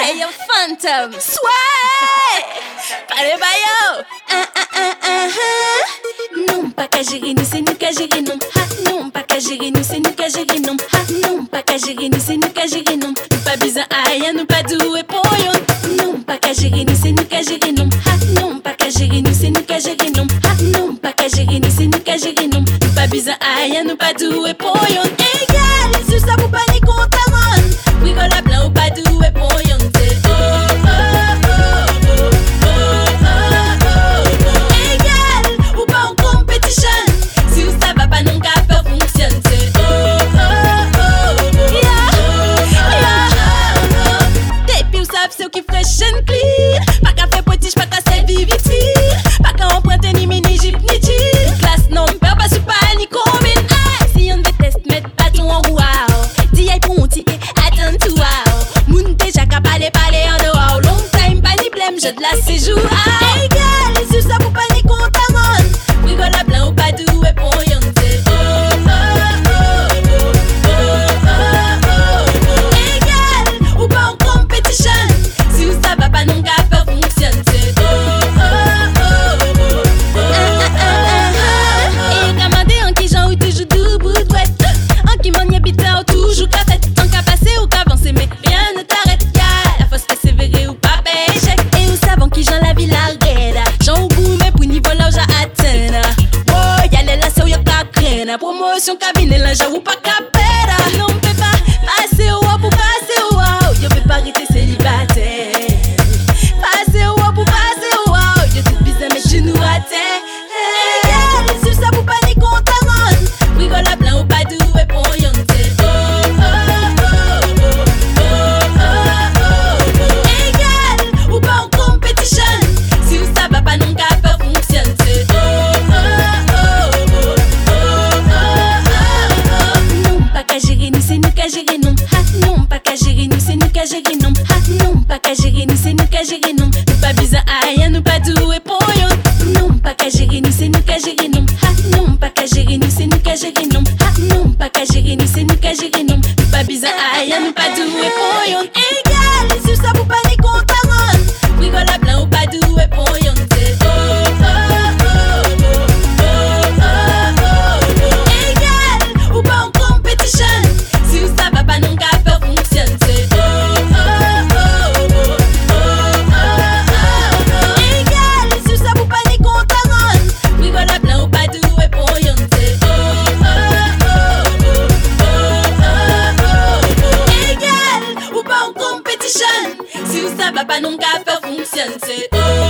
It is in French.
Hey yo, Phantom. Sway! Pare ba yo? Non, pas qu'à gérer nous, c'est nous qu'à gérer non. Non, pas qu'à gérer nous, c'est nous qu'à gérer non. Non, pas qu'à gérer nous, c'est nous qu'à gérer non. Nous pas besoin à rien, nous pas doué pour yon. Non, pas qu'à gérer nous, c'est nous qu'à gérer non. Non, pas qu'à gérer nous, c'est nous qu'à gérer non. Non, pas qu'à gérer nous, c'est nous qu'à gérer non. Nous pas besoin à rien, nous pas doué pour yon. Égal, sur ça vous pas ni compte à rendre. Oui, qu'on la blanc ou pas doué pour yon. Fresh and clean, pas qu'à faire potiche, pas qu'à servir vitine, pas qu'à emprunter ni mini jeep ni jean. Classe non, peur pas sur pas ni combine. Si on veut test, mettre bâton en roue. Dis aïe pour un ticket, attends tout. Moun déjà qu'à parler en dehors. Long time, pas ni blême, je de la séjour. Égal, sur ça pour pas ni compte à rendre. Oui, qu'on la blanc ou pas doué pour yon. Égal, ou pas en compétition. Ça va pas non qu'à faire fonctionner. Et commandé en qui j'en ou toujours debout de boîte. En qui m'en y habite ou toujours qu'à fait. En qu'à passer ou qu'à avancer mais rien ne t'arrête. La force persévérer ou pas échec. Et ou savant qui j'en la vie la guerre. J'en ou goût mais pour niveau là j'ai atteint. Oh y'a les là c'est où y'a qu'à craindre. Promotion cabine là j'ai ou pas qu'à perdre. Non peut pas passer ou pour passer ou yo peut pas arrêter célibataire. Égal, sur ça pour pas ni compte à rendre. Oui, qu'on la blanc ou pas doué pour yon. Égal, ou pas en compétition. Si ça va pas non qu'à faire fonctionner. Non, pas qu'à gérer nous, c'est nous qu'à gérer non. Non, pas qu'à gérer nous, c'est nous qu'à gérer non. Non, pas qu'à gérer nous, c'est nous qu'à gérer non. Nous pas besoin à rien, nous pas doué pour yon. Non, pas qu'à gérer nous, c'est nous qu'à gérer non. Non, pas qu'à gérer nous, c'est nous qu'à gérer non. Non, pas qu'à gérer nous, c'est nous qu'à gérer non. Nous pas besoin à rien, nous pas doué pour yon. Égal, sur ça pour pas ni compte à rendre. Oui, qu'on la blanc ou pas doué pour yon. Égal, ou pas en compétition. Si ça va pas non qu'à faire fonctionner. Égal, sur ça pour pas ni compte à rendre. Oui, qu'on la blanc ou pas doué pour yon. Égal, ou pas en compétition. Si ça va pas non qu'à faire fonctionner.